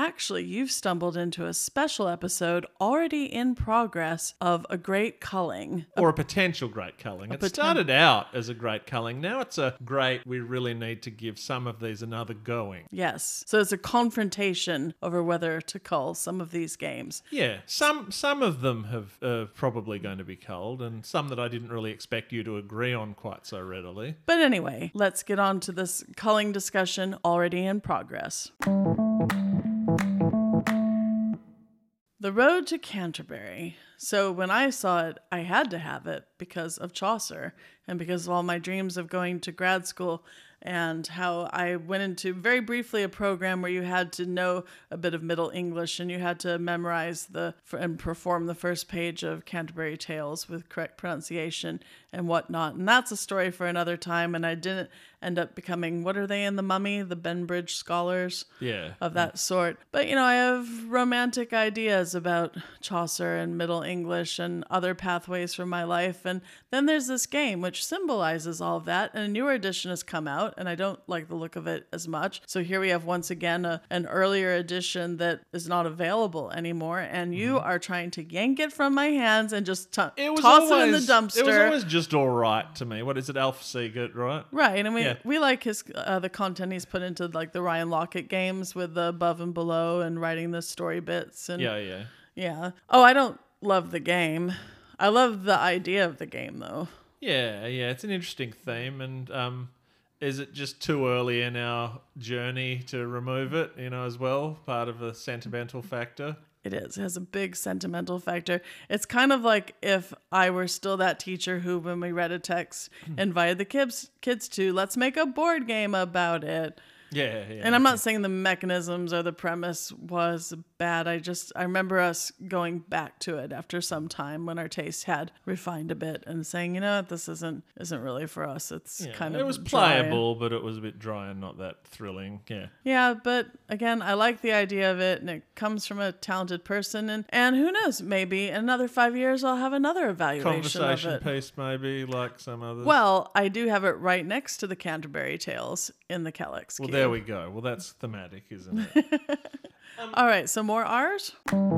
actually, you've stumbled into a special episode already in progress of A Great Culling. Or a potential great culling. It started out as a great culling. Now it's a great, we really need to give some of these another going. Yes. So it's a confrontation over whether to cull some of these games. Yeah, some of them have probably going to be culled, and some that I didn't really expect you to agree on quite so readily. But anyway, let's get on to this culling discussion already in progress. The Road to Canterbury. So when I saw it, I had to have it because of Chaucer and because of all my dreams of going to grad school, and how I went into very briefly a program where you had to know a bit of Middle English and you had to memorize and perform the first page of Canterbury Tales with correct pronunciation and whatnot. And that's a story for another time. And I didn't end up becoming, what are they in The Mummy? The Benbridge scholars? Yeah. Of that sort. But, I have romantic ideas about Chaucer and Middle English and other pathways from my life. And then there's this game which symbolizes all of that. And a newer edition has come out, and I don't like the look of it as much. So here we have once again an earlier edition that is not available anymore. And you are trying to yank it from my hands and just toss it in the dumpster. It was always just all right to me. What is it, Alf Siegert, right? Right, and we like his the content he's put into like the Ryan Lockett games with the above and below and writing the story bits. And yeah. Oh, I don't love the game. I love the idea of the game though. Yeah, it's an interesting theme, and is it just too early in our journey to remove it? As well, part of the sentimental factor. It is. It has a big sentimental factor. It's kind of like if I were still that teacher who, when we read a text, invited the kids to, let's make a board game about it. Yeah. And I'm not saying the mechanisms or the premise was bad. I remember us going back to it after some time when our taste had refined a bit and saying, this isn't really for us. It's kind of it was dry. playable, but it was a bit dry and not that thrilling. Yeah. Yeah, but again, I like the idea of it, and it comes from a talented person, and who knows, maybe in another 5 years I'll have another evaluation Conversation of it. piece, maybe, like some others. Well, I do have it right next to the Canterbury Tales in the Kellex Well, Cube. there we go. Well, that's thematic, isn't it? All right, so more R's?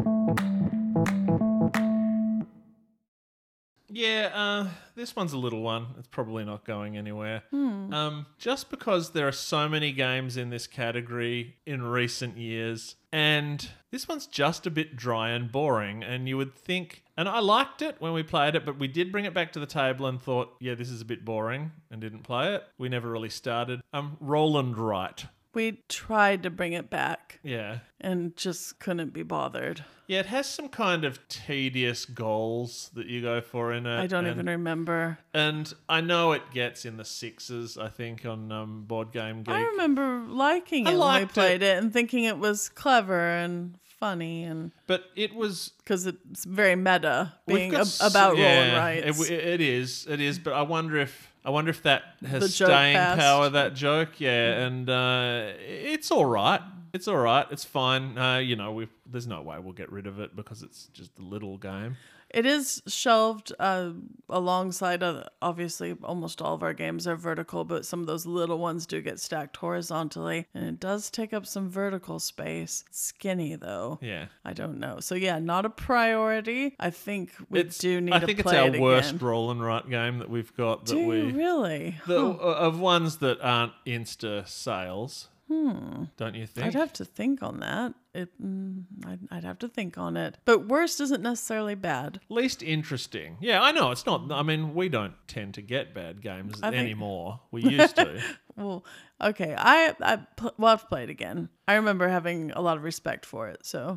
Yeah, this one's a little one. It's probably not going anywhere. Just because there are so many games in this category in recent years, and this one's just a bit dry and boring, and you would think, and I liked it when we played it, but we did bring it back to the table and thought, yeah, this is a bit boring, and didn't play it. We never really started. Roland Wright. We tried to bring it back. Yeah. And just couldn't be bothered. Yeah, it has some kind of tedious goals that you go for in it. I don't even remember. And I know it gets in the sixes, I think, on Board Game Geek. I remember liking it when we played it and thinking it was clever and funny. But it was... Because it's very meta, being about Roland Wright. It is, but I wonder if that has joke staying passed. power, that joke. Yeah, and it's all right. It's all right. It's fine. There's no way we'll get rid of it because it's just a little game. It is shelved alongside, obviously, almost all of our games are vertical, but some of those little ones do get stacked horizontally, and it does take up some vertical space. It's skinny, though. Yeah. I don't know. So, yeah, not a priority. I think we do need to play it again. I think it's our worst Roland Wright game that we've got. Do you really? Of ones that aren't Insta sales. Don't you think? I'd have to think on that. I'd have to think on it. But worst isn't necessarily bad. Least interesting. Yeah, I know. It's not. I mean, we don't tend to get bad games anymore. We used to. Well, okay. We'll have to play it again. I remember having a lot of respect for it, so...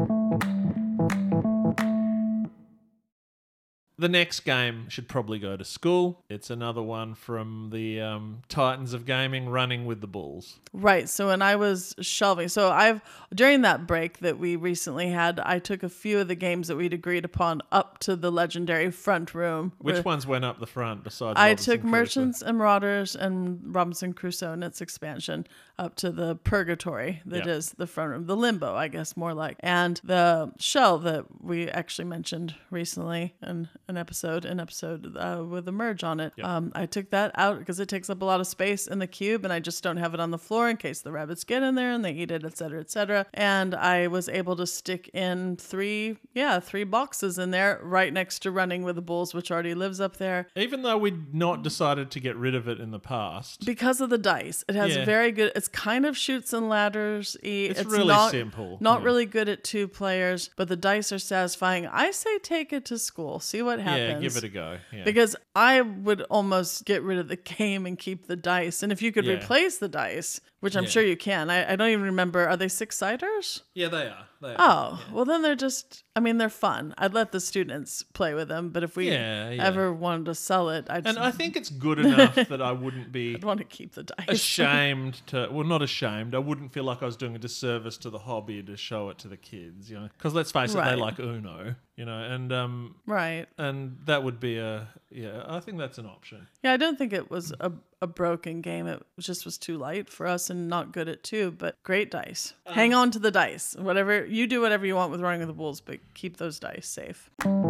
The next game should probably go to school. It's another one from the Titans of Gaming, Running with the Bulls. Right. So when I was shelving, during that break that we recently had, I took a few of the games that we'd agreed upon up to the legendary front room. Which ones went up the front besides I Robinson took Crusoe? Merchants and Marauders and Robinson Crusoe and its expansion up to the Purgatory that is the front room. The Limbo, I guess, more like. And the shell that we actually mentioned recently and an episode with a merge on it. Yep. I took that out because it takes up a lot of space in the cube, and I just don't have it on the floor in case the rabbits get in there and they eat it, etc., etc. And I was able to stick in three boxes in there right next to Running with the Bulls, which already lives up there. Even though we'd not decided to get rid of it in the past. Because of the dice. It has Yeah. very good, it's kind of shoots and ladders. It's really not, simple. Not Yeah. really good at 2 players, but the dice are satisfying. I say take it to school. See what happens. Yeah, give it a go. Yeah. Because I would almost get rid of the game and keep the dice. And if you could Yeah. replace the dice, which I'm Yeah. sure you can. I don't even remember. Are they 6-siders? Yeah, they are. Oh, well then they're just, they're fun. I'd let the students play with them. But if we Yeah. ever wanted to sell it, And I think it's good enough that I wouldn't be I'd want to keep the dice. ashamed to, well, not ashamed. I wouldn't feel like I was doing a disservice to the hobby to show it to the kids, Because let's face it, Right. they like Uno, and Right. and that would be I think that's an option. Yeah, I don't think it was a broken game. It just was too light for us and not good at 2, but great dice. Hang on to the dice. Whatever you do, whatever you want with Running with the Bulls, but keep those dice safe.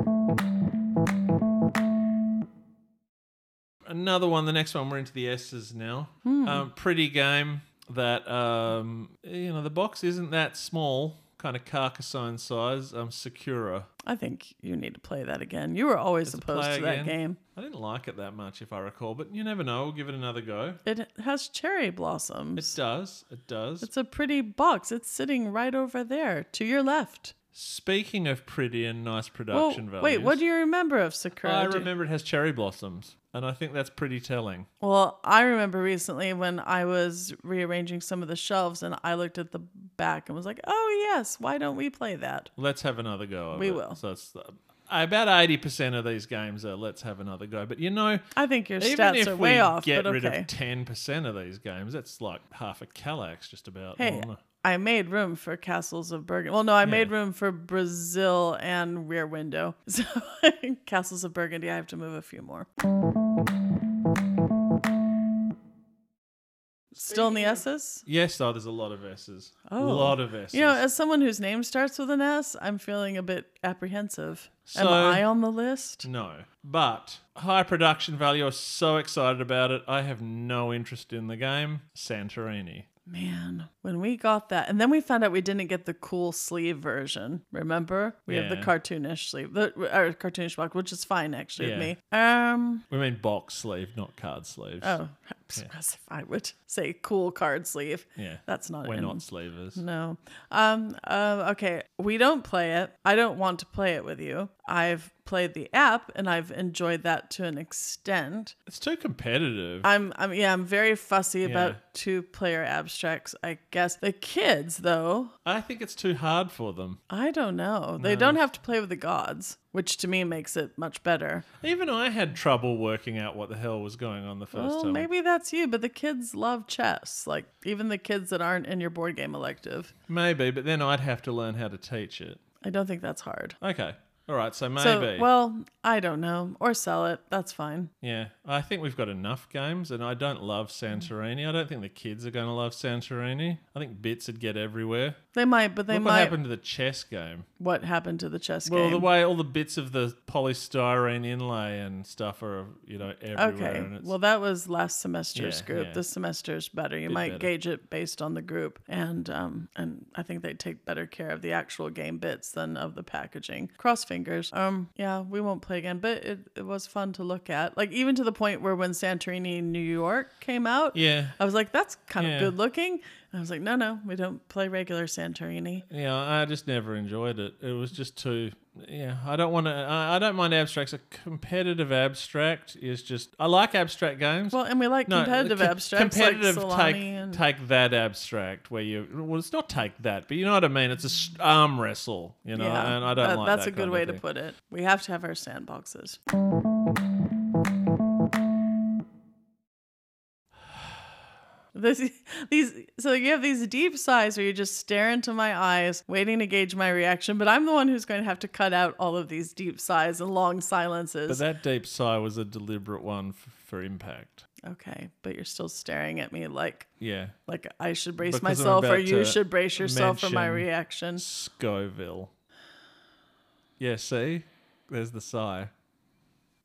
Another one, the next one, we're into the S's now. Pretty game that, the box isn't that small, kind of Carcassonne size, Sakura. I think you need to play that again. You were always opposed play to that again? game. I didn't like it that much, if I recall, but you never know. We'll give it another go. It has cherry blossoms. It does. It does. It's a pretty box. It's sitting right over there to your left. Speaking of pretty and nice production values. Wait, what do you remember of Sakura? I remember it has cherry blossoms, and I think that's pretty telling. Well, I remember recently when I was rearranging some of the shelves and I looked at the back and was like, oh, yes, why don't we play that? Let's have another go. We will. So it's about 80% of these games are let's have another go. But I think your even stats if are we way off, get but rid okay. of 10% of these games, that's like half a Kallax just about. Hey, I made room for Castles of Burgundy. Well, no, I made room for Brazil and Rear Window. So Castles of Burgundy, I have to move a few more. Still in the S's? Yes, there's a lot of S's. Oh. A lot of S's. As someone whose name starts with an S, I'm feeling a bit apprehensive. Am So- I on the list? No. But high production value. I was so excited about it. I have no interest in the game. Santorini. Man, when we got that, and then we found out we didn't get the cool sleeve version. Remember? We have the Yeah. cartoonish sleeve, or cartoonish box, which is fine actually with Yeah. me. We mean box sleeve, not card sleeves. Oh, as if I would say cool card sleeve. Yeah. That's not We're in. not sleevers. No. Okay. We don't play it. I don't want to play it with you. I've played the app and I've enjoyed that to an extent. It's too competitive. I'm very fussy about Yeah. 2-player abstracts, I guess. The kids, though, I think it's too hard for them. I don't know. They don't have to play with the gods, which to me makes it much better. Even I had trouble working out what the hell was going on the first Well, time. maybe that's you, but the kids love chess. Like, even the kids that aren't in your board game elective. Maybe, but then I'd have to learn how to teach it. I don't think that's hard. Okay. All right, so maybe. So, well, I don't know. Or sell it. That's fine. Yeah, I think we've got enough games, and I don't love Santorini. I don't think the kids are going to love Santorini. I think bits would get everywhere. They might, but they Look might. what happened to the chess game. What happened to the chess Well, game? the way all the bits of the polystyrene inlay and stuff are, everywhere. Okay. And it's, Well, that was last semester's Yeah, group. yeah. This semester's better. You Bit might better. gauge it based on the group, and I think they take better care of the actual game bits than of the packaging. Cross fingers. Yeah, we won't play again, but it was fun to look at. Like even to the point where when Santorini New York came out, yeah. I was like, that's kind Yeah. of good looking. And I was like, no, we don't play regular Santorini. Yeah, I just never enjoyed it. It was just too. Yeah, I don't want to. I don't mind abstracts. A competitive abstract is just. I like abstract games. Well, and we like competitive abstracts Competitive, like Solani and take that abstract where you. Well, it's not take that, but you know what I mean. It's a arm wrestle, and I don't like that's that a good kind way of to thing. put it. We have to have our sandboxes. So you have these deep sighs where you just stare into my eyes, waiting to gauge my reaction. But I'm the one who's going to have to cut out all of these deep sighs and long silences. But that deep sigh was a deliberate one for impact. Okay, but you're still staring at me like Yeah. I should brace Because I'm myself, or about you to should brace yourself for my mention reaction. Scoville. Yeah, see? There's the sigh.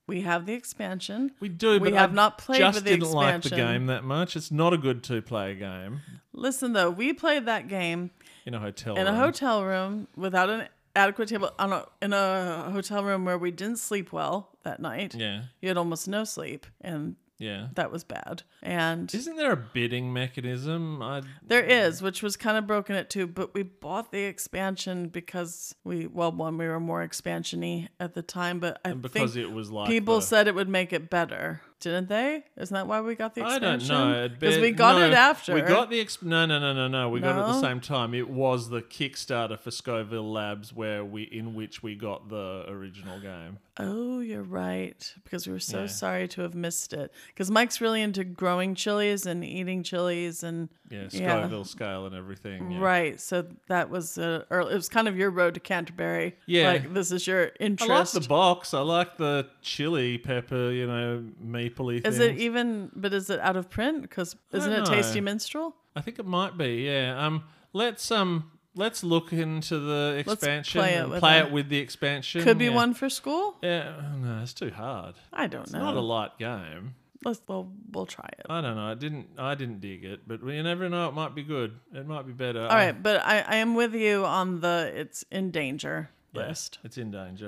We have the expansion. We do, We but have I not played just with the didn't like the expansion. game that much. It's not a good 2-player game Listen, though, we played that game in a hotel in room. a hotel room without an adequate table, in a hotel room where we didn't sleep well that night. Yeah, You had almost no sleep, and yeah. that was bad. And Isn't there a bidding mechanism? there is, which was kind of broken at two, but we bought the expansion because we were more expansion-y at the time, but I And because think it was like people the- said it would make it better, didn't they? Isn't that why we got the I expansion? don't know. Because we got it after. We got the no. We got it at the No? same time. It was the Kickstarter for Scoville Labs in which we got the original game. Oh, you're right. Because we were so Yeah. sorry to have missed it. Because Mike's really into growing chilies and eating chilies and Yeah, Scoville scale and everything. Yeah. right. So that was it was kind of your road to Canterbury. Yeah. like this is your I interest. like the box. I like the chili pepper, mapley things. Is it even? But is it out of print? Because isn't don't it know. Tasty Minstrel? I think it might be. Yeah. Let's look into the expansion play it and with play it. it with the expansion. Could be yeah. one for school. Yeah. No, it's too hard. I don't It's know. not a light game. We'll try it. I don't know. I didn't dig it, but you never know. It might be good. It might be better. All right, but I am with you on the it's in danger list. It's in danger.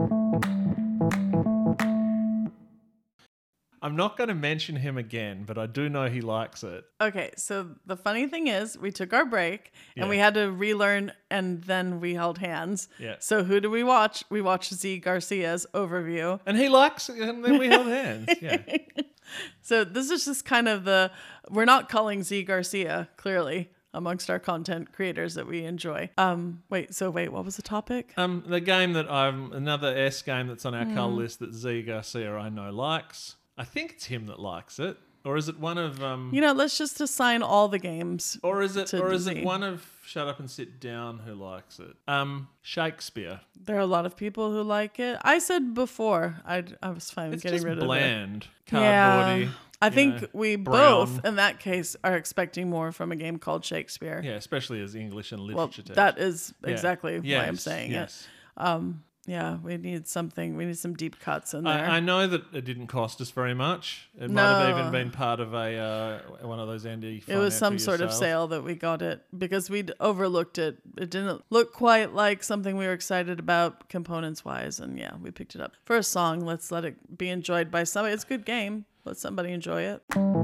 I'm not going to mention him again, but I do know he likes it. Okay, so the funny thing is, we took our break and Yeah. we had to relearn, and then we held hands. Yeah. So who do we watch? We watched Z Garcia's overview. And he likes it, and then we held hands. Yeah. So this is just kind of we're not calling Z Garcia, clearly, amongst our content creators that we enjoy. Wait, what was the topic? The game that another S game that's on our Hmm. cull list that Z Garcia I know likes. I think it's him that likes it. Or is it one of Let's just assign all the games. or is it to it Z. one of Shut Up and Sit Down who likes it? Shakespeare. There are a lot of people who like it. I said before, I was fine with It's getting just rid of it. bland, Yeah. cardboardy. I think we brown. both, in that case, are expecting more from a game called Shakespeare. Yeah, especially as English and Well, literature text. that is Yeah. exactly why I'm Yes, saying yes. it. Yeah, we need something. We need some deep cuts in there. I know that it didn't cost us very much. It might have No. even been part of a one of those Andy. It was some sort of sale that we got it because we'd overlooked it. It didn't look quite like something we were excited about components wise. And yeah, we picked it up. For a song, let's let it be enjoyed by somebody. It's a good game. Let somebody enjoy it.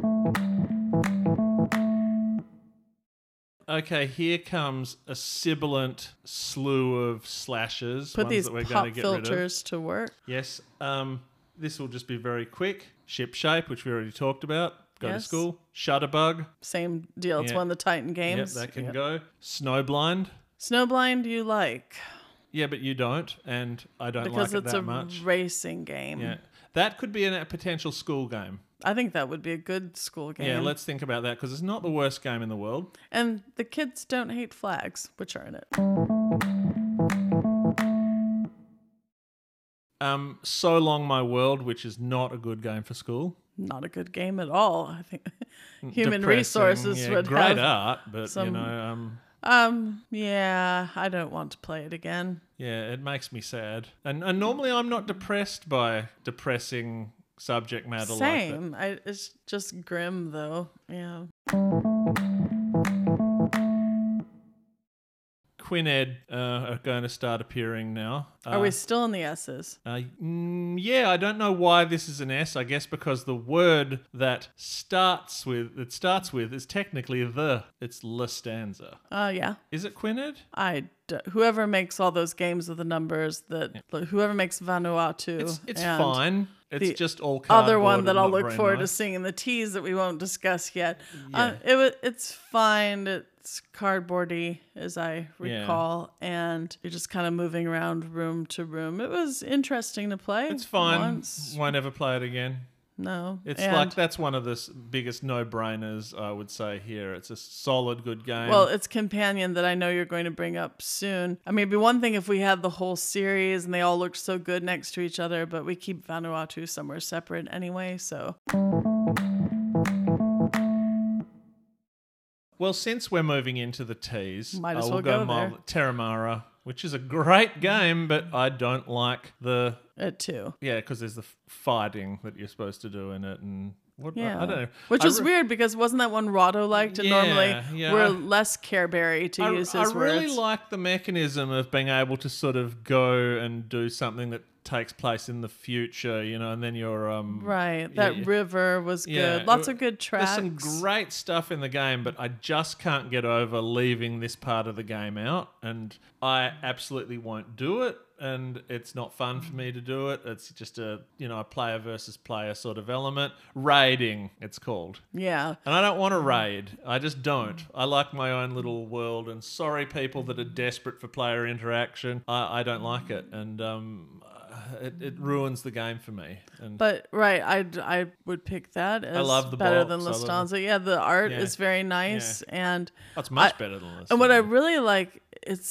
Okay, here comes a sibilant slew of slashes. Put ones these that we're pop going to get rid of. filters to work. Yes. This will just be very quick. Ship Shape, which we already talked about. Go to Yes. school. Shutterbug. Same deal. It's Yeah. one of the Titan Yep, games. that can Yeah. go. Snowblind. Snowblind you like Yeah, but you don't, and I don't because like it it's that a much. racing game. Yeah, that could be a potential school game. I think that would be a good school game. Yeah, let's think about that because it's not the worst game in the world. And the kids don't hate flags, which are in it. So Long My World, which is not a good game for school. Not a good game at all. I think human Depressing, resources yeah, would great have. art, but some- Yeah, I don't want to play it again. yeah, it makes me sad. And normally I'm not depressed by depressing subject matter like that. Same. It's just grim though. Yeah. Quined are going to start appearing now. Are we still in the S's? Yeah, I don't know why this is an S. I guess because the word that starts with is technically it's La Stanza. Yeah. Is it Quined? Whoever makes all those games with the numbers whoever makes Vanuatu. It's and fine. It's the just all cardboard. other one that and I'll not look very forward to nice. seeing in the T's that we won't discuss yet. Yeah. It's fine. It's cardboardy, as I recall, and you're just kind of moving around room to room. It was interesting to play. It's fine. Once. Won't ever play it again. No. It's And- like that's one of the biggest no-brainers I would say here. It's a solid good game. Well, it's Companion that I know you're going to bring up soon. I mean, it'd be one thing if we had the whole series and they all looked so good next to each other, but we keep Vanuatu somewhere separate anyway, so. Well, since we're moving into the T's, Might as I will well go go there. Terramara. which is a great game, but I don't like the... It too. Yeah, because there's the fighting that you're supposed to do in it, and what Yeah. I don't know. Which is weird because wasn't that one Rotto liked? And normally Yeah. we're less Careberry to use his I words. really like the mechanism of being able to sort of go and do something that takes place in the future, and then you're Right. That river was yeah, good. Lots of good tracks. There's some great stuff in the game, but I just can't get over leaving this part of the game out, and I absolutely won't do it. And it's not fun for me to do it. It's just a player versus player sort of element. Raiding, it's called. Yeah. And I don't want to raid. I just don't. I like my own little world. And sorry, people that are desperate for player interaction. I don't like it. And it ruins the game for me. And But right, I would pick that as love the better box. than I love Lustanza. Yeah, the art Yeah. is very nice, and it's much better than this. and what I really like, it's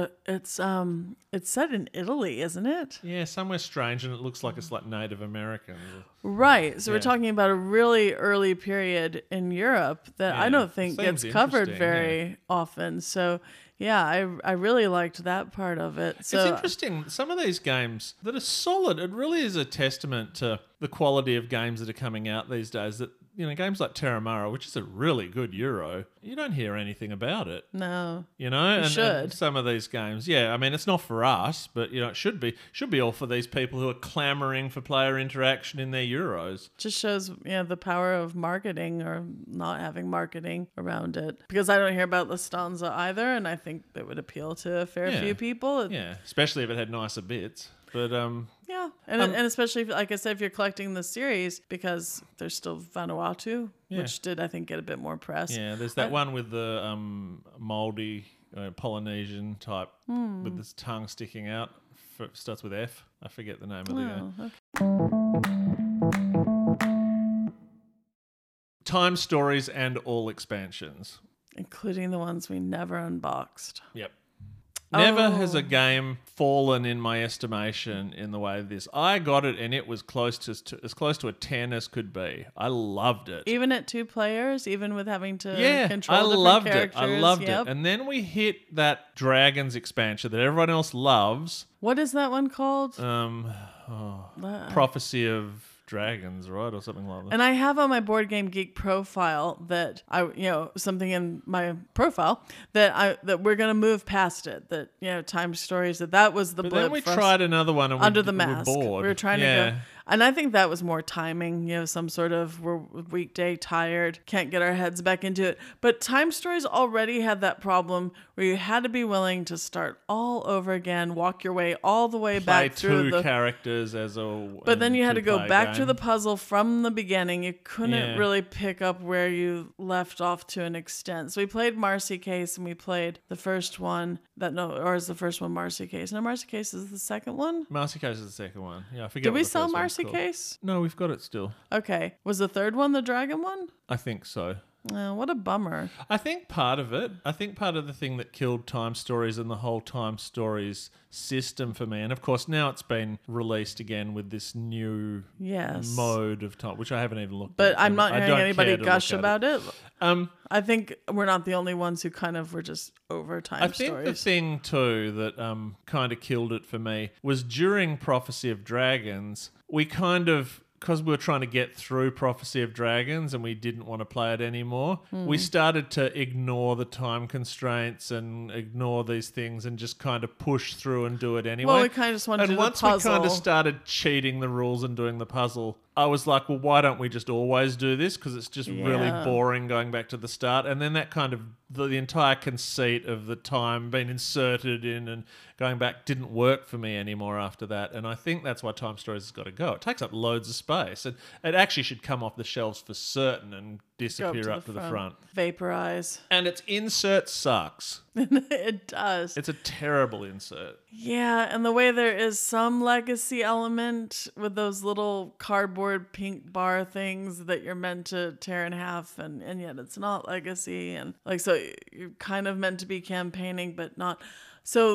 set in Italy, isn't it? Yeah, somewhere strange, and it looks like it's like Native American. Right. So Yeah. we're talking about a really early period in Europe that I Yeah. don't think Seems gets covered interesting, very often. So yeah, I really liked that part of it. So It's interesting. Some of these games that are solid, it really is a testament to the quality of games that are coming out these days. That games like Terramara, which is a really good Euro, you don't hear anything about it. no. And should. some of these games, yeah. I mean, it's not for us, but it should be all for these people who are clamoring for player interaction in their Euros. Just shows the power of marketing or not having marketing around it. Because I don't hear about Lustanza either, and I think it would appeal to a fair Yeah. few people. Yeah, especially if it had nicer bits. But Yeah, and especially, like I said, if you're collecting the series, because there's still Vanuatu, which did, I think, get a bit more press. yeah, there's that one with the mouldy Polynesian type with this tongue sticking out. Starts with F. I forget the name of the game. Okay. Time Stories and all expansions. Including the ones we never unboxed. Yep. Never has a game fallen in my estimation in the way of this. I got it and it was as close to a 10 as could be. I loved it. Even at 2 players, even with having to control I different loved characters. it. I loved Yep. it. And then we hit that Dragons expansion that everyone else loves. What is that one called? Prophecy of Dragons, right? Or something like that. And I have on my Board Game Geek profile that something in my profile that we're gonna move past it. That Time Stories that was the But blip. then we for us. tried another one and Under the we Mask. were bored. We were trying to go. And I think that was more timing, some sort of we're weekday tired, can't get our heads back into it. But Time Stories already had that problem where you had to be willing to start all over again, walk your way all the way Play back through two the characters as a. But then you had to go two-player back to game. the puzzle from the beginning. You couldn't Yeah. really pick up where you left off to an extent. So we played Marcy Case and we played the first one or is the first one Marcy Case? No, Marcy Case is the second one. Marcy Case is the second one. Yeah, I forget. Did what we the sell first one's Marcy called. Case? No, we've got it still. Okay. Was the third one the dragon one? I think so. What a bummer. I think part of the thing that killed Time Stories and the whole Time Stories system for me, and of course now it's been released again with this new mode of time, which I haven't even looked But at. I'm not I hearing don't anybody care to gush look at about it. I I think we're not the only ones who kind of were just over Time think Stories. the thing too that kind of killed it for me was during Prophecy of Dragons, we kind of, because we were trying to get through Prophecy of Dragons and we didn't want to play it anymore, we started to ignore the time constraints and ignore these things and just kind of push through and do it anyway. Well, we kind of just wanted to do the once we kind puzzle. of started cheating the rules and doing the puzzle, I was like, well, why don't we just always do this? Because it's just really boring going back to the start. And then that kind of, the entire conceit of the time being inserted in and going back didn't work for me anymore after that. And I think that's why Time Stories has got to go. It takes up loads of space. And it actually should come off the shelves for certain and disappear up to the front. Vaporize. And its insert sucks. It does. It's a terrible insert. Yeah, and the way there is some legacy element with those little cardboard pink bar things that you're meant to tear in half, and yet it's not legacy, and so you're kind of meant to be campaigning, but not. So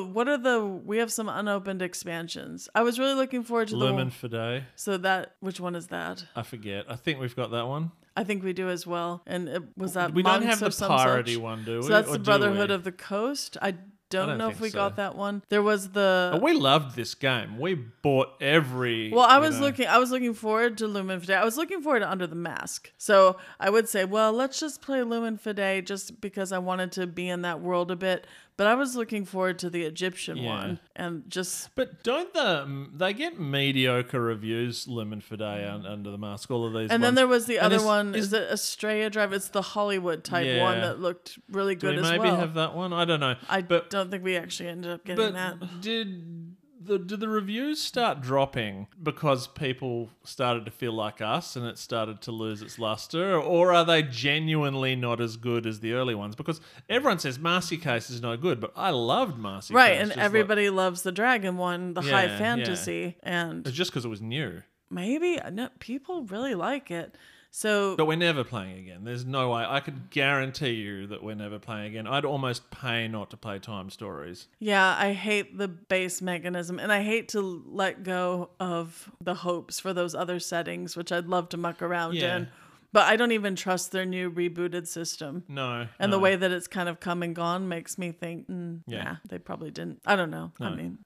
we have some unopened expansions. I was really looking forward to Lumen Fidei. Which one is that? I forget. I think we've got that one. I think we do as well. And it was that We don't monks have of the some piratey such? one, do we? So that's Or the do Brotherhood we? of the Coast. I don't know if think we so. got that one. There was the... We loved this game. We bought every... Well, I was looking forward to Lumen Fide. I was looking forward to Under the Mask. So I would say, well, let's just play Lumen Fide just because I wanted to be in that world a bit. But I was looking forward to the Egyptian one, and just... But don't they get mediocre reviews, Lumen Fide and Under the Mask, all of these And ones. then there was the And other one, is it Estrella Drive? It's the Hollywood type one that looked really Do good we as well. maybe have that one? I don't know. I don't think we actually ended up getting But that. did the reviews start dropping because people started to feel like us and it started to lose its luster, or are they genuinely not as good as the early ones? Because everyone says Marcy Case is no good, but I loved Marcy Right, Case. and just everybody loves the dragon one, the high Yeah, fantasy, and it's just because it was new. maybe no, people really like it. So, But we're never playing again. There's no way. I could guarantee you that we're never playing again. I'd almost pay not to play Time Stories. yeah, I hate the base mechanism, and I hate to let go of the hopes for those other settings, which I'd love to muck around Yeah. in. But I don't even trust their new rebooted system. No. And no. the way that it's kind of come and gone makes me think, nah, they probably didn't. I don't know. I mean,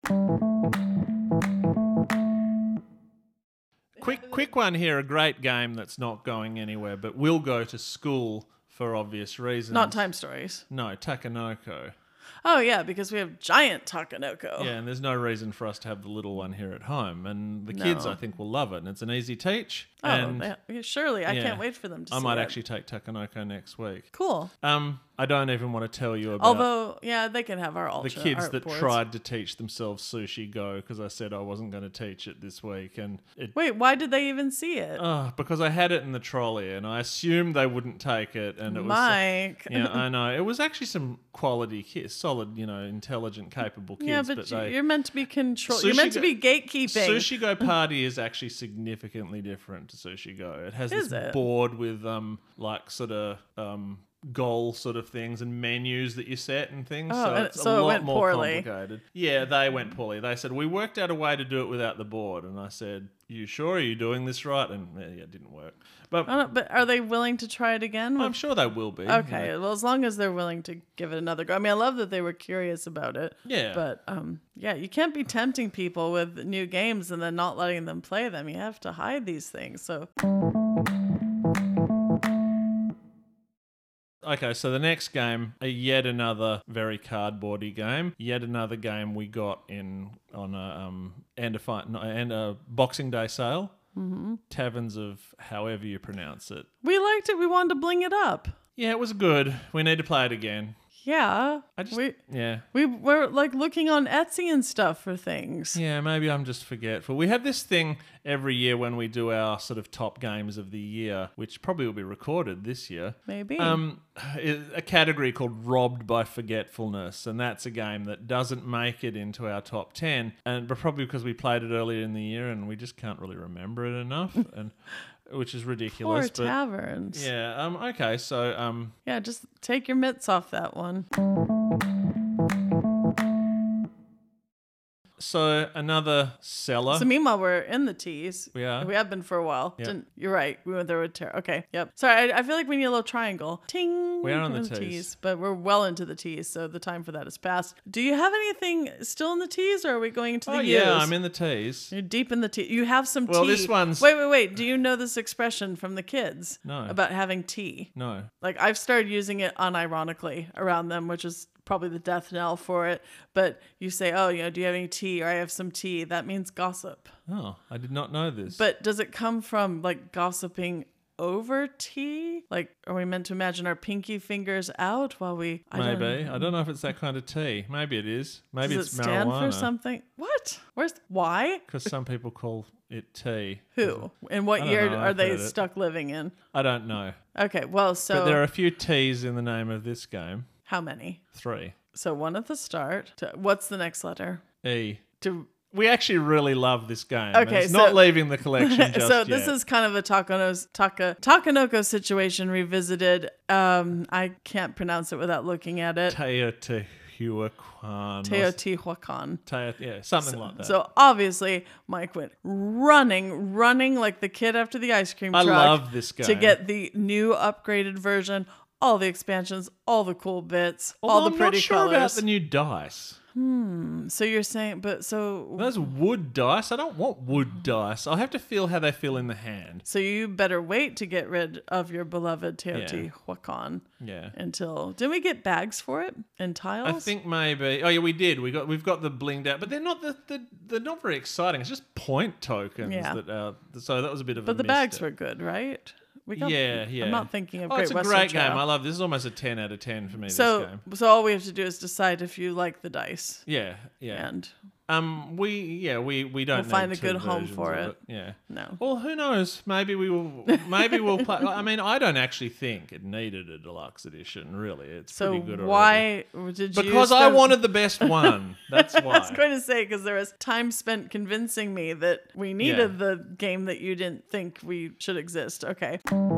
Quick one here, a great game that's not going anywhere, but will go to school for obvious reasons. not Time Stories. No, Takanoko. Oh, yeah, because we have giant Takanoko. Yeah, and there's no reason for us to have the little one here at home. And the kids, No. I think, will love it. And it's an easy teach. Oh, and surely. I yeah, can't wait for them to I see might it. actually take Takanoko next week. Cool. I don't even want to tell you about Although, yeah, they can have our the ultra kids art that boards. tried to teach themselves Sushi Go because I said I wasn't going to teach it this week. And it Wait, why did they even see it? because I had it in the trolley and I assumed they wouldn't take it. And it was Mike. yeah, I know. It was actually some quality kids, solid, intelligent, capable kids. Yeah, but they, you're meant to be control. You're Sushi meant to Go- be gatekeeping. Sushi Go Party is actually significantly different to Sushi Go. It has Is this it? board with goal sort of things and menus that you set and things. Oh, So and it's so a it lot went more poorly. complicated. Yeah, they went poorly. They said, we worked out a way to do it without the board. And I said, you sure? Are you doing this right? And yeah, it didn't work. But But are they willing to try it again? I'm sure they will be. Okay, well, as long as they're willing to give it another go. I mean, I love that they were curious about it. Yeah. But yeah, you can't be tempting people with new games and then not letting them play them. You have to hide these things. So Okay, so the next game, yet another very cardboardy game. Yet another game we got on a Boxing Day sale. Mm-hmm. Taverns of however you pronounce it. we liked it. We wanted to bling it up. Yeah, it was good. We need to play it again. Yeah. Yeah. We were like looking on Etsy and stuff for things. Yeah, maybe I'm just forgetful. We have this thing every year when we do our sort of top games of the year, which probably will be recorded this year. Maybe. A category called Robbed by Forgetfulness, and that's a game that doesn't make it into our top 10, but probably because we played it earlier in the year and we just can't really remember it enough, and which is ridiculous. Poor taverns. Yeah. Okay. So. Yeah, just take your mitts off that one. So another seller. So meanwhile, we're in the tees. We are? We have been for a while. Yep. You're right. We went there with Tara. Okay. Yep. Sorry. I feel like we need a little triangle. Ting. We are on the in tees. but we're well into the tees, so the time for that is past. Do you have anything still in the tees, or are we going into the U's? Yeah, I'm in the tees. You're deep in the tea. You have some tea. Well, this one's- Wait. Do you know this expression from the kids? No. About having tea. No. Like, I've started using it unironically around them, which is probably the death knell for it. But you say, oh, do you have any tea? Or I have some tea. That means gossip. Oh, I did not know this. But does it come from like gossiping over tea? Like, are we meant to imagine our pinky fingers out while we... Maybe. I don't know if it's that kind of tea. Maybe it is. Maybe Does it's it stand marijuana. for something? What? Why? Because some people call it tea. Who? And what I don't year know, are I've they heard it. stuck living in? I don't know. Okay, well, so... But there are a few T's in the name of this game. How many? 3. So one at the start. What's the next letter? E. To We actually really love this game. Okay, and it's so- not leaving the collection just so yet. this is kind of a Takanoko situation revisited. I can't pronounce it without looking at it. Teotihuacan. Teotihuacan. Yeah, something like that. So obviously Mike went running like the kid after the ice cream I truck love this game. to get the new upgraded version. all the expansions, all the cool bits, Although all the I'm pretty not sure colors. about the new dice. So you're saying, Those wood dice, I don't want wood dice. I'll have to feel how they feel in the hand. so you better wait to get rid of your beloved Teotihuacan Yeah. until. Didn't we get bags for it and tiles? I think maybe. Oh yeah, we did. We've got the blinged out, but they're not they're not very exciting. It's just point tokens Yeah. that. So that was a bit of a. But the bags misstep. were good, right? We Yeah. I'm not thinking of Oh, Great it's a Western great Trail. game. I love this. Is almost a 10 out of 10 for me. This So game. all we have to do is decide if you like the dice, Yeah. and We don't. We'll find need a good two home versions for of it. Yeah. no. Well, who knows? Maybe we will. Maybe we'll play. I mean, I don't actually think it needed a deluxe edition. Really, it's So pretty good already. why did you? Because I wanted the best one. That's why. I was going to say because there was time spent convincing me that we needed the game that you didn't think we should exist. Okay.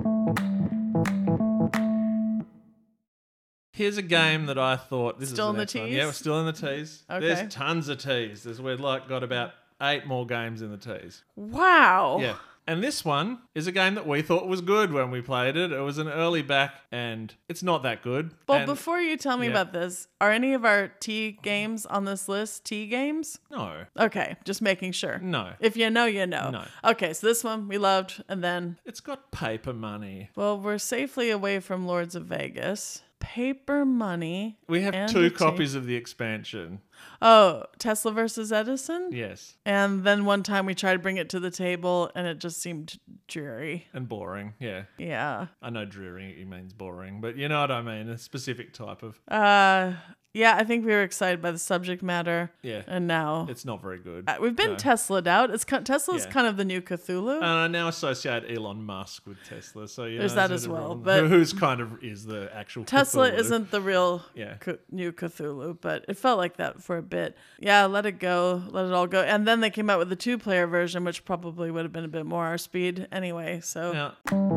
Here's a game that I thought this Still is in the next one. teas? Yeah, we're still in the teas. Okay. There's tons of teas. We've got about 8 more games in the teas. Wow. Yeah. And this one is a game that we thought was good when we played it. It was an early back, and it's not that good. Well, And- before you tell me yeah. about this, are any of our tea games on this list tea games? No. Okay, just making sure. No. If you know, you know. No. Okay, so this one we loved, and then, It's got paper money. well, we're safely away from Lords of Vegas. Paper Money. We have and 2 the tea. copies of the expansion. Oh, Tesla versus Edison? Yes. And then one time we tried to bring it to the table, and it just seemed dreary. And boring. Yeah. Yeah. I know dreary means boring, but you know what I mean. A specific type of. Yeah, I think we were excited by the subject matter. Yeah. And now It's not very good. we've been No. Tesla'd out. Tesla's Yeah. kind of the new Cthulhu. And I now associate Elon Musk with Tesla, so There's that as well, But but- who's kind of is the actual Tesla Cthulhu. isn't the real Yeah. new Cthulhu, but it felt like that for a bit. Yeah, let it go. Let it all go. And then they came out with the 2-player version, which probably would have been a bit more our speed anyway. So Now,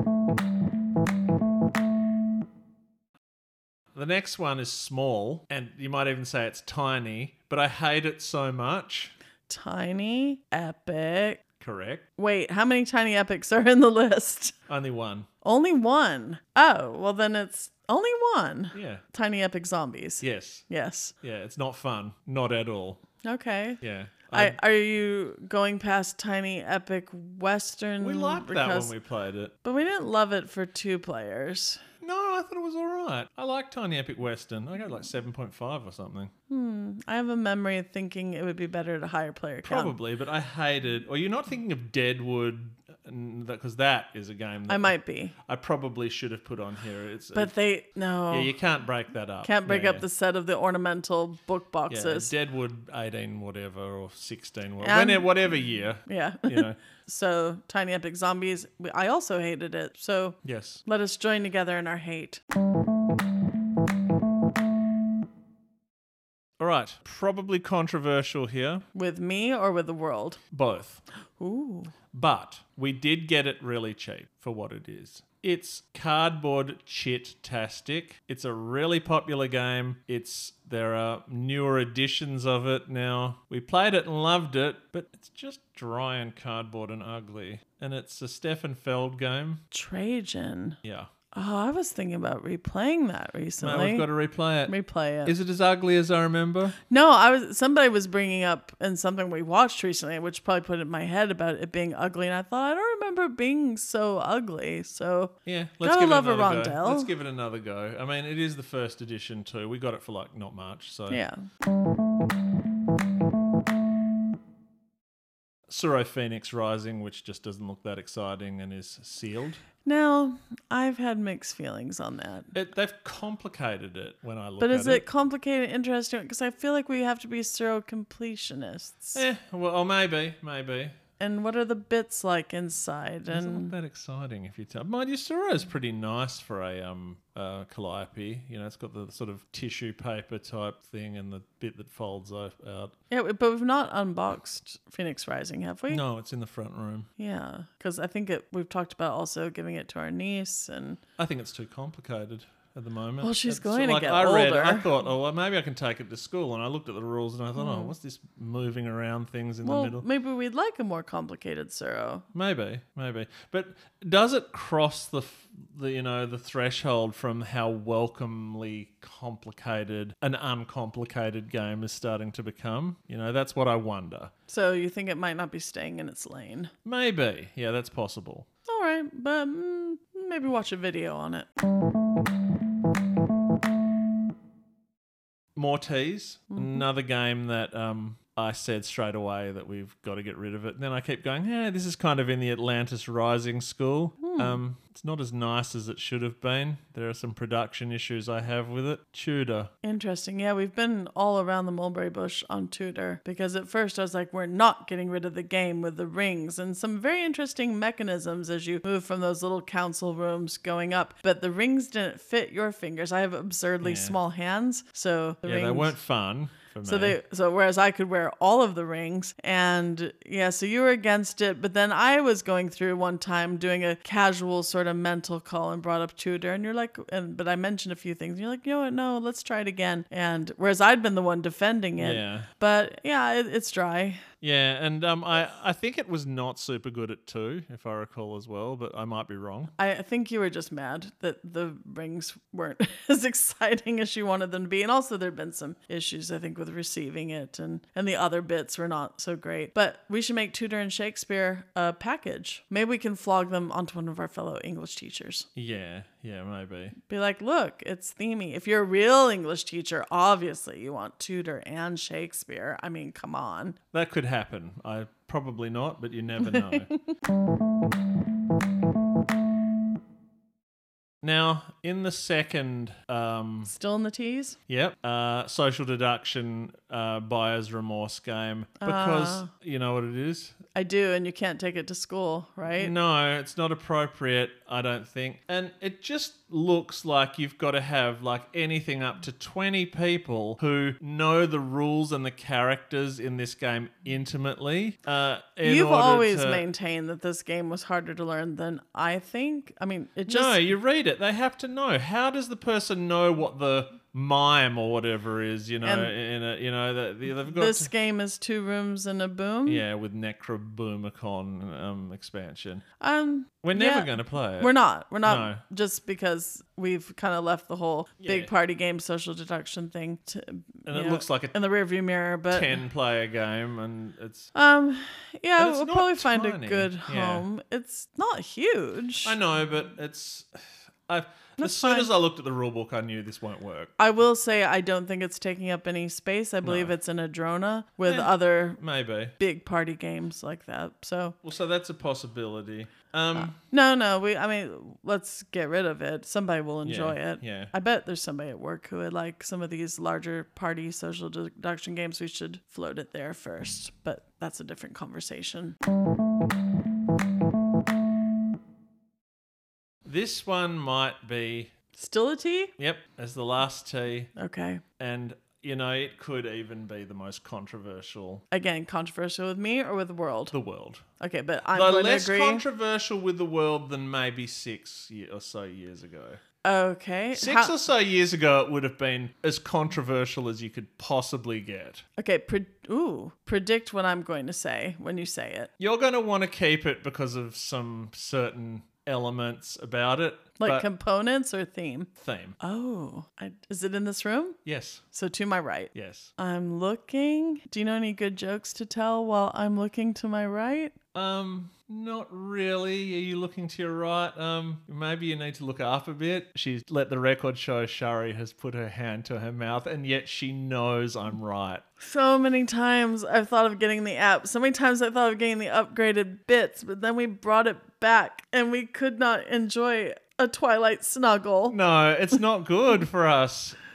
the next one is small, and you might even say it's tiny, but I hate it so much. Tiny Epic. Correct. Wait, how many Tiny Epics are in the list? Only one. Only one. Oh, well then it's only one. Yeah. Tiny Epic Zombies. Yes. Yes. Yeah, it's not fun. Not at all. Okay. Yeah. Are you going past Tiny Epic Western? We liked that because- when we played it. But we didn't love it for 2 players. No, I thought it was all right. I like Tiny Epic Western. I got like 7.5 or something. I have a memory of thinking it would be better at a higher player count. Probably, but I hated. Or you're not thinking of Deadwood, because that is a game that I might be. I probably should have put on here. It's But no. yeah, you can't break that up. Can't break Yeah, up the set of the ornamental book yeah. boxes. Deadwood 18 whatever or 16 And- whatever year. Yeah. You know. So Tiny Epic Zombies, I also hated it. So Yes. let us join together in our hate. All right. Probably controversial here. With me or with the world? Both. Ooh. But we did get it really cheap for what it is. It's cardboard chit-tastic. It's a really popular game. There are newer editions of it now. We played it and loved it, but it's just dry and cardboard and ugly. And it's a Stefan Feld game. Trajan. Yeah. Oh, I was thinking about replaying that No, recently. we've got to replay it. Replay it. Is it as ugly as I remember? No, somebody was bringing up in something we watched recently, which probably put it in my head about it being ugly, and I thought I don't remember it being so ugly. So Yeah, Gotta love a another go. rondelle. Let's give it another go. I mean, it is the first edition too. We got it for like not much. So yeah. Suro Phoenix Rising, which just doesn't look that exciting and is sealed. Now, I've had mixed feelings on that. They've complicated it when I look But at is it complicated, interesting? Because I feel like we have to be Suro completionists. Well, maybe. And what are the bits like inside? Doesn't look And that exciting if you tell. Mind you, Suro's pretty nice for a calliope. You know, it's got the sort of tissue paper type thing and the bit that folds out. yeah, but we've not unboxed Phoenix Rising, have we? No, it's in the front room. Yeah, because I think we've talked about also giving it to our niece, and I think it's too complicated. at the moment. Well, she's It's going to like get I older. thought, oh, well, maybe I can take it to school. And I looked at the rules and I thought, oh, what's this moving around things in the Well, middle? maybe we'd like a more complicated Suro. Maybe. But does it cross the threshold from how welcomely complicated an uncomplicated game is starting to become? That's what I wonder. So you think it might not be staying in its lane? Maybe. Yeah, that's possible. All right, but maybe watch a video on it. Mortise, another game that I said straight away that we've got to get rid of it. And then I keep going, this is kind of in the Atlantis Rising school. It's not as nice as it should have been. There are some production issues I have with it. Tudor. Interesting. Yeah, we've been all around the mulberry bush on Tudor because at first I was like, we're not getting rid of the game with the rings and some very interesting mechanisms as you move from those little council rooms going up. But the rings didn't fit your fingers. I have absurdly small hands, so the rings... they weren't fun. So whereas I could wear all of the rings and so you were against it, but then I was going through one time doing a casual sort of mental call and brought up Tudor and you're like, but I mentioned a few things and you're like, you know what, no, let's try it again. And whereas I'd been the one defending it, but it's dry. Yeah, and I think it was not super good at 2, if I recall as well, but I might be wrong. I think you were just mad that the rings weren't as exciting as you wanted them to be. And also there'd been some issues, I think, with receiving it and the other bits were not so great. But we should make Tudor and Shakespeare a package. Maybe we can flog them onto one of our fellow English teachers. Yeah, maybe. Be like, look, it's themey. If you're a real English teacher, obviously you want Tudor and Shakespeare. I mean, come on. That could happen. I probably not, but you never know. Now, in the second... Still in the teas? Yep. Social deduction buyer's remorse game. Because you know what it is? I do, and you can't take it to school, right? No, it's not appropriate, I don't think. And it just looks like you've got to have like anything up to 20 people who know the rules and the characters in this game intimately. You've always maintained that this game was harder to learn than I think. I mean, it just... No, you read it. They have to know. How does the person know what the mime or whatever is, they've got this game is 2 rooms and a boom. Yeah, with Necroboomicon expansion. We're never going to play it. We're not. No. Just because we've kind of left the whole big party game social deduction thing it looks like in the rearview mirror, but 10-player game, and it's we'll probably find a good home. It's not huge. I know, but it's as soon as I looked at the rulebook, I knew this won't work. I will say I don't think it's taking up any space. I believe it's an Adrona with other maybe big party games like that. So that's a possibility. No. Let's get rid of it. Somebody will enjoy it. Yeah. I bet there's somebody at work who would like some of these larger party social deduction games. We should float it there first, but that's a different conversation. This one might be... Still a tea? Yep, as the last tea. Okay. And, it could even be the most controversial. Again, controversial with me or with the world? The world. Okay, but I'm going to agree. Less controversial with the world than maybe 6 or so years ago. Okay. 6 or so years ago, it would have been as controversial as you could possibly get. Okay, predict what I'm going to say when you say it. You're going to want to keep it because of some certain elements about it. Like components or theme? Theme. Oh, is it in this room? Yes. So to my right. Yes. I'm looking. Do you know any good jokes to tell while I'm looking to my right? Not really. Are you looking to your right? Maybe you need to look up a bit. She's let the record show Shari has put her hand to her mouth, and yet she knows I'm right. So many times I've thought of getting the app. So many times I thought of getting the upgraded bits, but then we brought it back and we could not enjoy a Twilight snuggle. No, it's not good for us.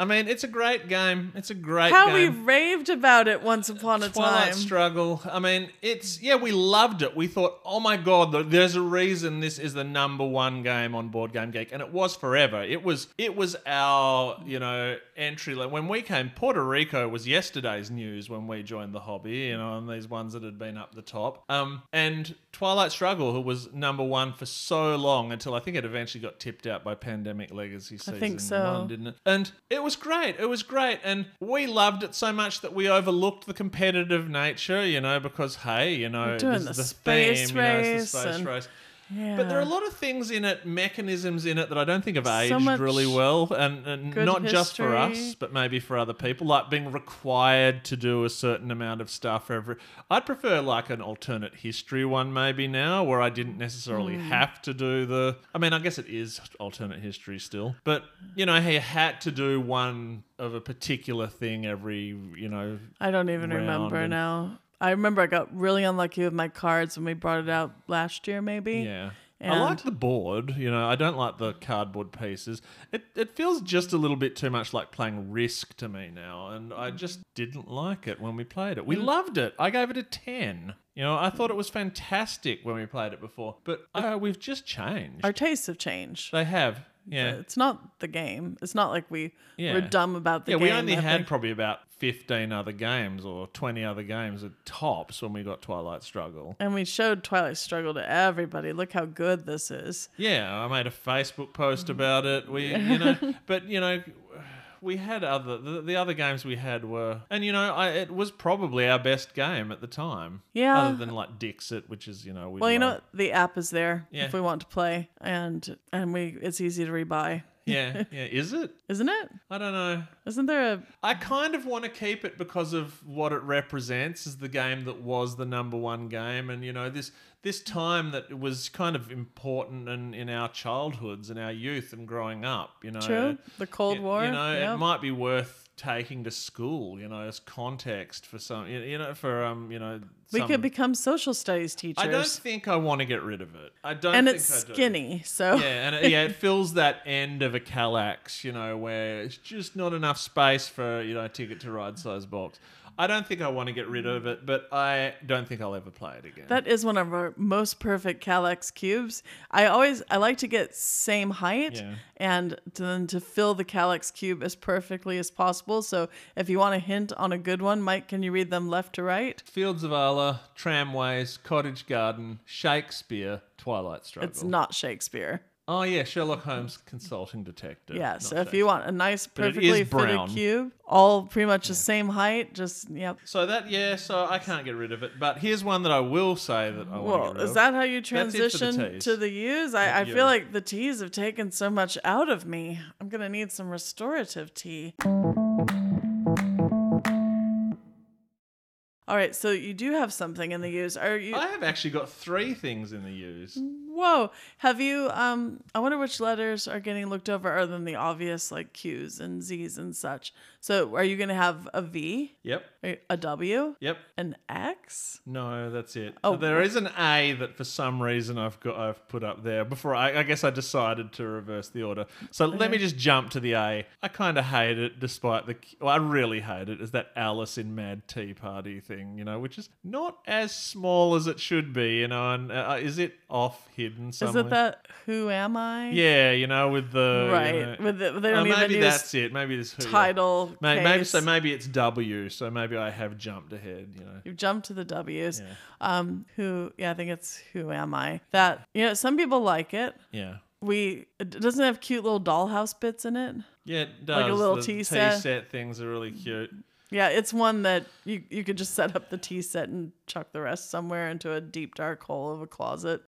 I mean, it's a great game. It's a great How we game. raved about it once upon a Twilight time. Struggle. I mean, we loved it. We thought, oh my God, there's a reason this is the number one game on Board Game Geek. And it was forever. It was our, entry. When we came, Puerto Rico was yesterday's news when we joined the hobby, and these ones that had been up the top. And Twilight Struggle, who was number one for so long until I think it eventually got tipped out by Pandemic Legacy Season think so. 1, didn't it? And it was great. It was great. And we loved it so much that we overlooked the competitive nature, because, hey, doing this the is the space theme, it's the race space and- race. Yeah. But there are a lot of things in it, mechanisms in it that I don't think have aged much really well, and good not just for history. us, but maybe for other people, like being required to do a certain amount of stuff every. I'd prefer like an alternate history one maybe now, where I didn't necessarily have to do the. I mean, I guess it is alternate history still, but he had to do one of a particular thing every. I don't even round remember and- now. I remember I got really unlucky with my cards when we brought it out last year, maybe. Yeah. I And- like the board, I don't like the cardboard pieces. It feels just a little bit too much like playing Risk to me now, and I just didn't like it when we played it. We loved it. I gave it a 10. I thought it was fantastic when we played it before, but we've just changed. Our tastes have changed. They have. Yeah. It's not the game. It's not like we Yeah. were dumb about the Yeah, game. we only I had think. probably about 15 other games or 20 other games at tops when we got Twilight Struggle. And we showed Twilight Struggle to everybody. Look how good this is. Yeah, I made a Facebook post about it. But we had the other games we had were, and it was probably our best game at the time. Yeah. Other than like Dixit, which is we. Well, the app is there Yeah. if we want to play, and it's easy to rebuy, Yeah, is it? isn't it? I don't know. Isn't there a? I kind of want to keep it because of what it represents as the game that was the number one game, and this time that was kind of important in our childhoods and our youth and growing up. True. The Cold War. It Yep. might be worth taking to school, as context for some, We some- could become social studies teachers. I don't think I want to get rid of it. I don't and think it's I do. skinny, so Yeah, and it fills that end of a Kallax, where it's just not enough space for, Ticket to Ride size box. I don't think I want to get rid of it, but I don't think I'll ever play it again. that is one of our most perfect Kallax cubes. I like to get same height Yeah. and then to fill the Kallax cube as perfectly as possible. So if you want a hint on a good one, Mike, can you read them left to right? Fields of Ala, Tramways, Cottage Garden, Shakespeare, Twilight Struggle. It's not Shakespeare. Oh, yeah, Sherlock Holmes Consulting Detective. Yeah, not so if you want a nice, But it is perfectly fitted brown. cube, all pretty much the same height, just, yep. So I can't get rid of it. But here's one that I will say that I want to Well, get rid is of. that how you That's it for the transition teas. to the U's? I Yeah. feel like the teas have taken so much out of me. I'm going to need some restorative tea. All right, so you do have something in the U's. Are you? I have actually got 3 things in the U's. Whoa. Have you? I wonder which letters are getting looked over other than the obvious like Q's and Z's and such. So are you going to have a V, Yep. a W, Yep. an X? No, that's it. Oh. There is an A that for some reason I've put up there before. I guess I decided to reverse the order. So let me just jump to the A. I kind of hate it, despite I really hate it. Is that Alice in Mad Tea Party thing, which is not as small as it should be, and is it off hidden somewhere? Is it that Who Am I? Yeah, with the Right. With the, they don't even maybe use that's it. Maybe this title. Maybe case. maybe it's W. So maybe I have jumped ahead. You jump to the W's. Yeah. I think it's Who Am I? That, some people like it. Yeah. It doesn't have cute little dollhouse bits in it. Yeah, it does. Like a little the tea tea set. set things are really cute. Yeah, it's one that you could just set up the tea set and chuck the rest somewhere into a deep dark hole of a closet.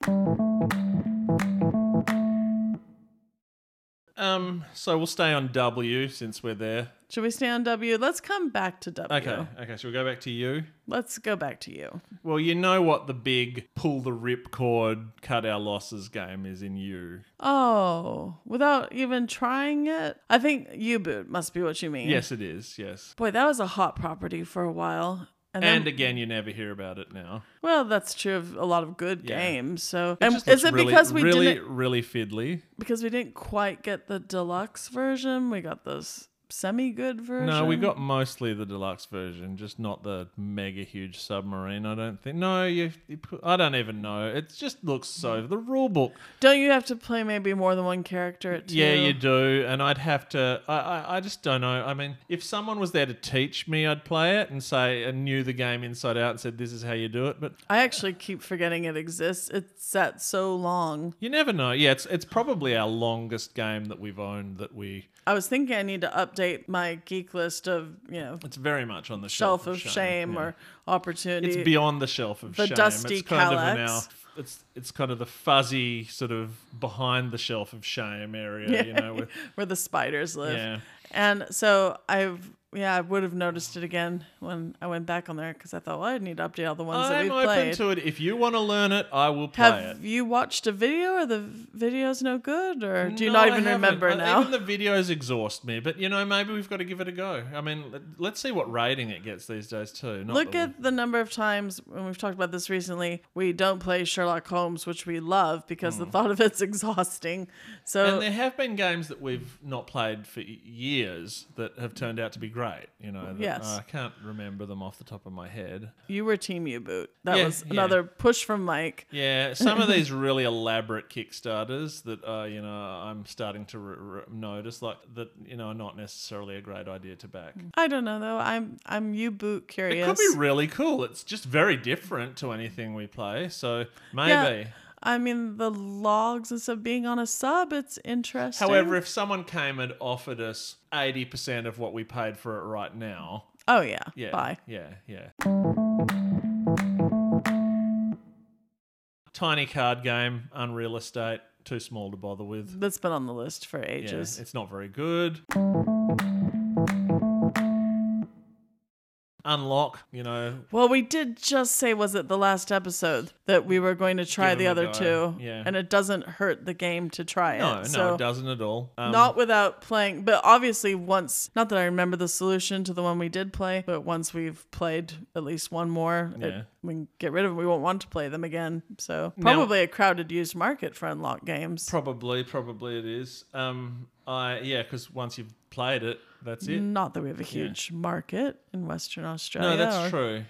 So we'll stay on W since we're there. Should we stay on W? Let's come back to W. Okay. Shall we go back to you? Let's go back to you. Well, you know what the big pull the ripcord, cut our losses game is in U. Oh, without even trying it? I think U-Boot must be what you mean. Yes, it is. Yes. Boy, that was a hot property for a while. And then, again, you never hear about it now. well, that's true of a lot of good Yeah. games. So, It and just is looks it because we really didn't really fiddly? because we didn't quite get the deluxe version? We got those semi-good version? No, we got mostly the deluxe version, just not the mega huge submarine, I don't think. No, I don't even know. It just looks so... The rule book... Don't you have to play maybe more than one character at two? Yeah, you do, and I'd have to... I just don't know. I mean, if someone was there to teach me, I'd play it and knew the game inside out and said, this is how you do it, but... I actually keep forgetting it exists. It's sat so long. You never know. Yeah, it's probably our longest game that we've owned that we... I was thinking I need to update my geek list of, It's very much on the shelf of shame or opportunity. It's beyond the shelf of the shame. Dusty It's kind Calyx. it's kind of the fuzzy sort of behind the shelf of shame area, with, where the spiders live. Yeah. And so I would have noticed it again when I went back on there because I thought, well, I need to update all the ones that we've played. I'm open to it. If you want to learn it, I will play it. Have you watched a video? Or the video's no good? Or do you not even remember now? Even the videos exhaust me. But, maybe we've got to give it a go. I mean, let's see what rating it gets these days too. Look at the number of times, when we've talked about this recently, we don't play Sherlock Holmes, which we love because the thought of it's exhausting. So, and there have been games that we've not played for years that have turned out to be great. Yes. I can't remember them off the top of my head. You were Team U-Boot. That was another push from Mike. Yeah, some of these really elaborate Kickstarters that I'm starting to notice that are not necessarily a great idea to back. I don't know though. I'm U-Boot curious. It could be really cool. It's just very different to anything we play, so maybe. Yeah. I mean, the logs and stuff being on a sub, it's interesting. However, if someone came and offered us 80% of what we paid for it right now... Oh, yeah. Bye. Yeah. Tiny card game, Unreal Estate, too small to bother with. That's been on the list for ages. Yeah, it's not very good. Unlock, Well, we did just say, was it the last episode, that we were going to try the other two. Yeah. And it doesn't hurt the game to try it. No, it doesn't at all. Not without playing. But obviously once, not that I remember the solution to the one we did play, but once we've played at least one more, we can get rid of them. We won't want to play them again. So probably a crowded used market for Unlock games. Probably it is. Because once you've played it, that's it. Not that we have a huge market in Western Australia. No, that's true.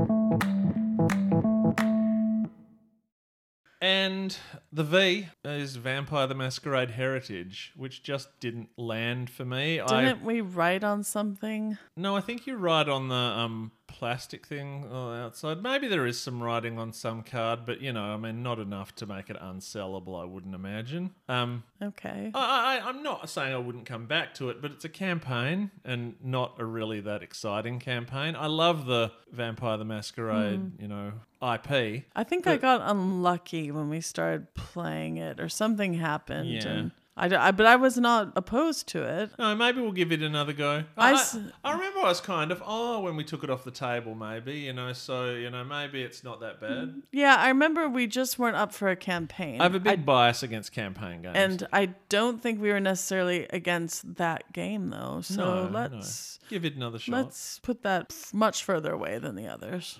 And the V is Vampire the Masquerade Heritage, which just didn't land for me. Didn't we write on something? No, I think you write on the plastic thing outside. Maybe there is some writing on some card, but not enough to make it unsellable, I wouldn't imagine. Okay. I'm not saying I wouldn't come back to it, but it's a campaign and not a really that exciting campaign. I love the Vampire the Masquerade, IP. I think I got unlucky when we started playing it, or something happened. Yeah. And but I was not opposed to it. No, maybe we'll give it another go. I remember I was kind of, when we took it off the table, maybe, maybe it's not that bad. Yeah, I remember we just weren't up for a campaign. I have a big bias against campaign games. And I don't think we were necessarily against that game, though. So let's give it another shot. Let's put that much further away than the others.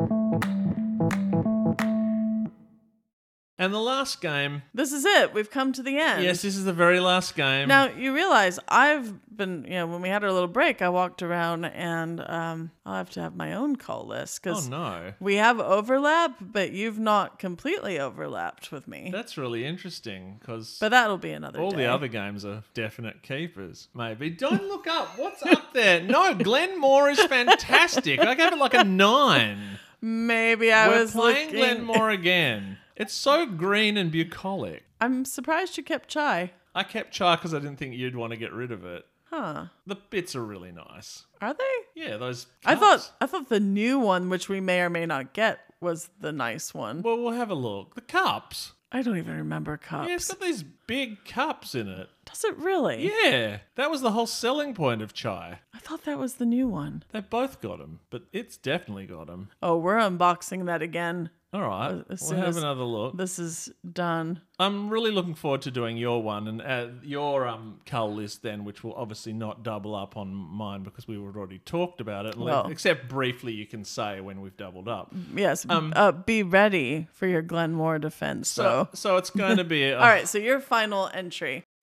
And the last game... This is it. We've come to the end. Yes, this is the very last game. Now, you realize I've been, when we had our little break, I walked around and I'll have to have my own call list. Cause we have overlap, but you've not completely overlapped with me. That's really interesting But that'll be another all day. The other games are definite keepers, maybe. Don't look up. What's up there? No, Glenmore is fantastic. I gave it like a 9. Maybe We're playing looking... Glenmore again. It's so green and bucolic. I'm surprised you kept Chai. I kept Chai because I didn't think you'd want to get rid of it. Huh. The bits are really nice. Are they? Yeah, those cups. I thought the new one, which we may or may not get, was the nice one. Well, we'll have a look. The cups. I don't even remember cups. Yeah, it's got these big cups in it. Does it really? Yeah. That was the whole selling point of Chai. I thought that was the new one. They both got them, but it's definitely got them. Oh, we're unboxing that again. All right, we'll have another look. This is done. I'm really looking forward to doing your one and your cull list then, which will obviously not double up on mine because we already talked about it. Well, except briefly, you can say when we've doubled up. Yes, be ready for your Glenmore defense. So it's going to be... All right, so your final entry.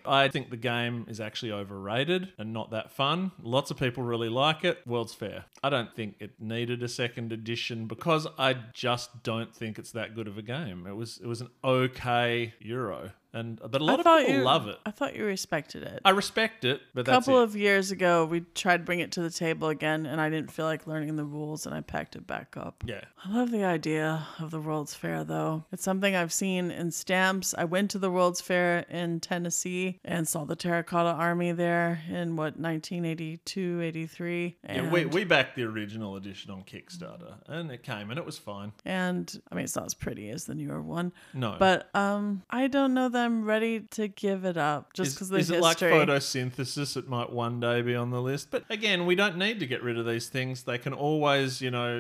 I think the game is actually overrated and not that fun. Lots of people really like it. World's Fair. I don't think it needed a second edition because I just don't think it's that good of a game. It was an okay Euro. But a lot of people love it. I thought you respected it. I respect it, but A that's couple it. of years ago, we tried to bring it to the table again, and I didn't feel like learning the rules, and I packed it back up. Yeah. I love the idea of the World's Fair, though. It's something I've seen in stamps. I went to the World's Fair in Tennessee and saw the Terracotta Army there in, 1982, 83. Yeah, we backed the original edition on Kickstarter, and it came, and it was fine. And, I mean, it's not as pretty as the newer one. No. But I don't know that I'm ready to give it up just because of the history. Is it like photosynthesis? It might one day be on the list. But again, we don't need to get rid of these things. They can always,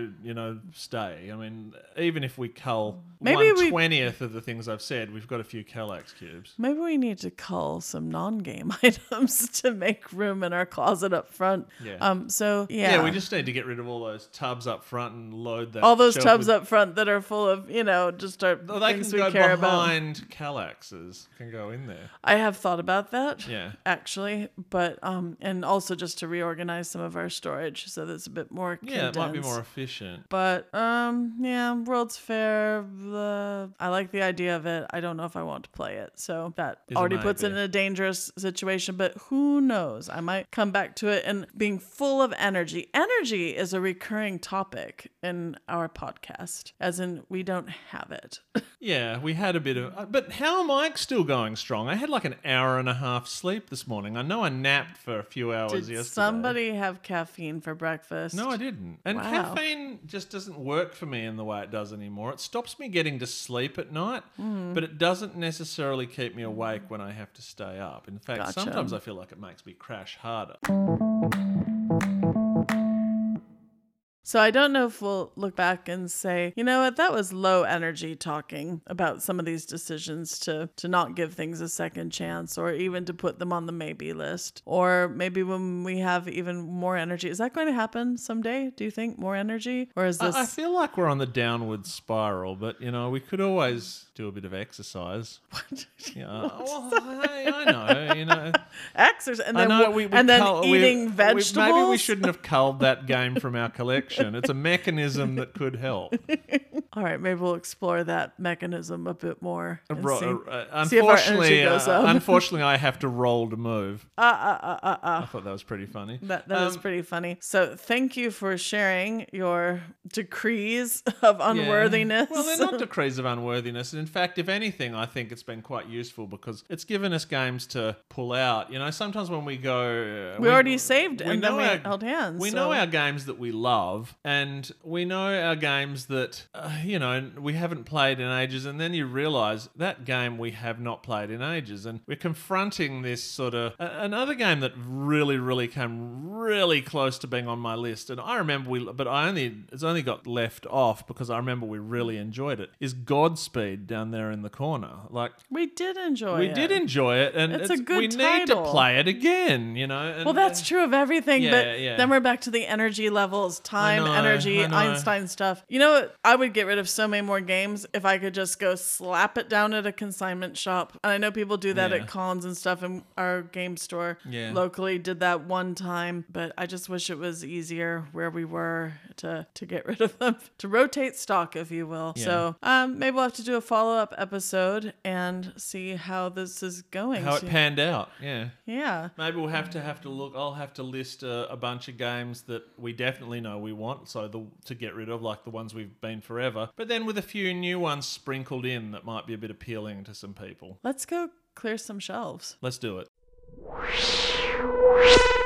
stay. I mean, even if we cull 1/20th of the things I've said, we've got a few Kallax cubes. Maybe we need to cull some non-game items to make room in our closet up front. Yeah. Yeah, we just need to get rid of all those tubs up front and load that. All those shelf tubs with... up front that are full of, just our things we care about. They can go behind Kallaxes. Can go in there. I have thought about that. Yeah. Actually, but and also just to reorganize some of our storage so that it's a bit more condensed. Yeah, it might be more efficient. But World's Fair. I like the idea of it. I don't know if I want to play it, so that already puts it in a dangerous situation. But who knows? I might come back to it and being full of energy. Energy is a recurring topic in our podcast, as in we don't have it. Yeah, we had a bit of... But how am I still going strong? I had like an hour and a half sleep this morning. I know I napped for a few hours yesterday. Did somebody have caffeine for breakfast? No, I didn't. And Wow. caffeine just doesn't work for me in the way it does anymore. It stops me getting to sleep at night, but it doesn't necessarily keep me awake when I have to stay up. In fact, Gotcha. sometimes I feel like it makes me crash harder. So I don't know if we'll look back and say, you know what, that was low energy talking about some of these decisions to not give things a second chance or even to put them on the maybe list. Or maybe when we have even more energy. Is that going to happen someday? Do you think more energy? Or is this... I feel like we're on the downward spiral, but, we could always do a bit of exercise. What? Yeah, I know. Exercise and I then, know eating vegetables? Maybe we shouldn't have culled that game from our collection. It's a mechanism that could help. All right, maybe we'll explore that mechanism a bit more. And Unfortunately, see if our energy goes up. Unfortunately, I have to roll to move. I thought that was pretty funny. That is pretty funny. So thank you for sharing your decrees of unworthiness. Yeah. Well, they're not decrees of unworthiness. In fact, if anything, I think it's been quite useful because it's given us games to pull out. Sometimes when we go... we already saved and then we held hands. We know our games that we love and we know our games that, we haven't played in ages, and then you realise that game we have not played in ages, and we're confronting this sort of... another game that really, really came really close to being on my list, and I remember it's only got left off because I remember we really enjoyed it, is Godspeed down there in the corner. We did enjoy it. We did enjoy it, and it's a good title. We need to play it again, And, well, that's true of everything, but then we're back to the energy levels, time, energy, Einstein stuff. You know what? I would get rid of so many more games if I could just go slap it down at a consignment shop. And I know people do that at Collins and stuff, and our game store locally did that one time, but I just wish it was easier where we were to get rid of them, to rotate stock, if you will. Yeah. So maybe we'll have to do a follow-up episode and see how this is going. How it panned out, Yeah. Maybe we'll have to look. I'll have to list a bunch of games that we definitely know we want, to get rid of, like the ones we've been forever. But then with a few new ones sprinkled in that might be a bit appealing to some people. Let's go clear some shelves. Let's do it.